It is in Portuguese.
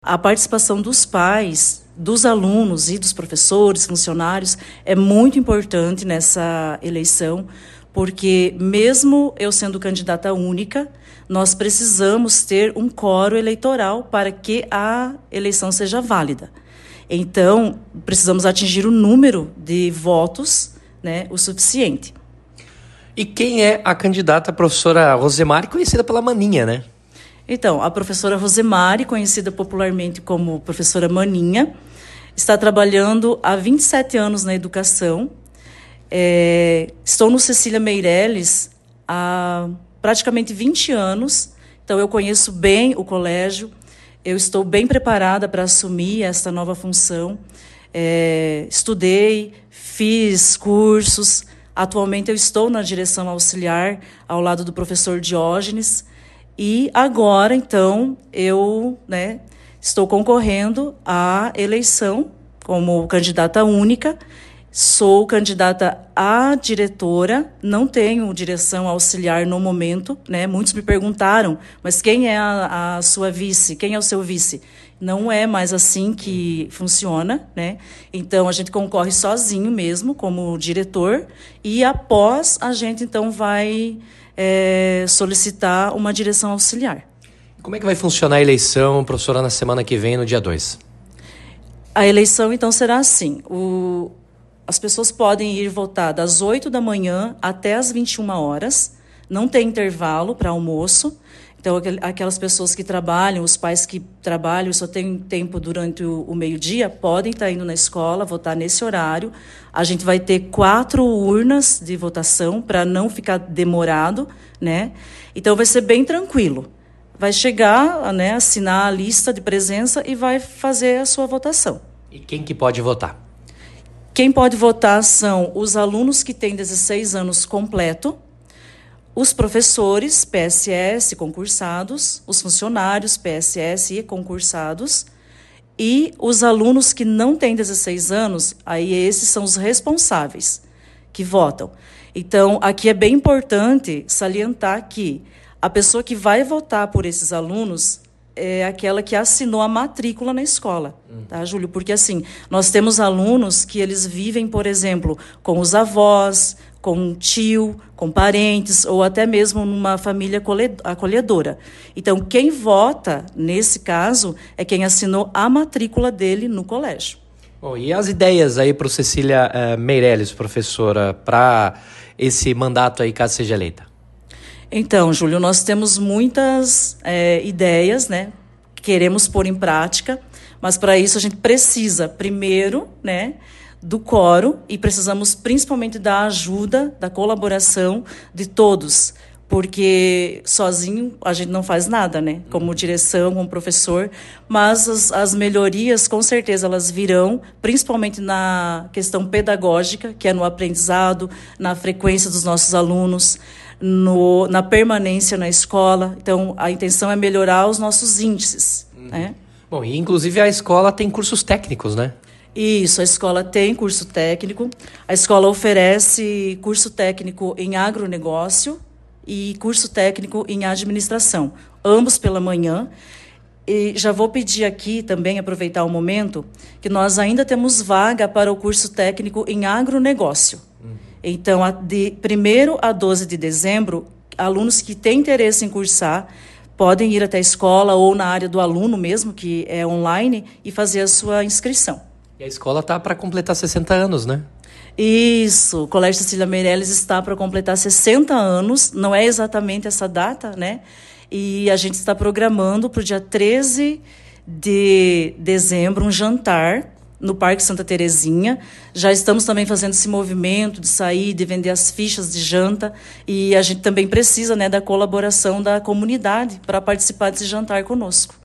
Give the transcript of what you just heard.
A participação dos pais, dos alunos e dos professores, funcionários, é muito importante nessa eleição, porque mesmo eu sendo candidata única, nós precisamos ter um quórum eleitoral para que a eleição seja válida. Então, precisamos atingir o número de votos, o suficiente. E quem é a candidata professora Rosemary, conhecida pela Maninha, né? Então, a professora Rosemary, conhecida popularmente como professora Maninha, está trabalhando há 27 anos na educação. Estou no Cecília Meirelles há praticamente 20 anos, então eu conheço bem o colégio, eu estou bem preparada para assumir esta nova função. Estudei, fiz cursos, atualmente eu estou na direção auxiliar ao lado do professor Diógenes. E agora, então, eu estou concorrendo à eleição como candidata única. Sou candidata a diretora, não tenho direção auxiliar no momento. Muitos me perguntaram, mas quem é a sua vice? Quem é o seu vice? Não é mais assim que funciona. Então, a gente concorre sozinho mesmo, como diretor, e após a gente, então, vai solicitar uma direção auxiliar. Como é que vai funcionar a eleição, professora, na semana que vem, no dia 2? A eleição, então, será assim. As pessoas podem ir votar das 8 da manhã até as 21 horas. Não tem intervalo para almoço. Então, aquelas pessoas que trabalham, os pais que trabalham, só têm tempo durante o meio-dia, podem estar indo na escola, votar nesse horário. A gente vai ter 4 urnas de votação para não ficar demorado, Então, vai ser bem tranquilo. Vai chegar, assinar a lista de presença e vai fazer a sua votação. E quem que pode votar? Quem pode votar são os alunos que têm 16 anos completo, os professores PSS concursados, os funcionários PSS e concursados, e os alunos que não têm 16 anos, aí esses são os responsáveis que votam. Então, aqui é bem importante salientar que a pessoa que vai votar por esses alunos é aquela que assinou a matrícula na escola, tá, Júlio? Porque, assim, nós temos alunos que eles vivem, por exemplo, com os avós, com um tio, com parentes, ou até mesmo numa família acolhedora. Então, quem vota, nesse caso, é quem assinou a matrícula dele no colégio. Bom, e as ideias aí para o Cecília Meirelles, professora, para esse mandato aí, caso seja eleita? Então, Júlio, nós temos muitas ideias, queremos pôr em prática, mas para isso a gente precisa, primeiro, do quórum, e precisamos principalmente da ajuda, da colaboração de todos, porque sozinho a gente não faz nada, como direção, como professor, mas as melhorias, com certeza, elas virão, principalmente na questão pedagógica, que é no aprendizado, na frequência dos nossos alunos, na permanência na escola. Então, a intenção é melhorar os nossos índices. Bom, e inclusive a escola tem cursos técnicos, né? Isso, a escola tem curso técnico. A escola oferece curso técnico em agronegócio e curso técnico em administração, ambos pela manhã. E já vou pedir aqui também, aproveitar o momento, que nós ainda temos vaga para o curso técnico em agronegócio. Então, de 1º a 12 de dezembro, alunos que têm interesse em cursar podem ir até a escola ou na área do aluno mesmo, que é online, e fazer a sua inscrição. E a escola está para completar 60 anos, né? Isso, o Colégio Cecília Meirelles está para completar 60 anos, não é exatamente essa data, E a gente está programando para o dia 13 de dezembro um jantar no Parque Santa Terezinha. Já estamos também fazendo esse movimento de sair, de vender as fichas de janta, e a gente também precisa da colaboração da comunidade para participar desse jantar conosco.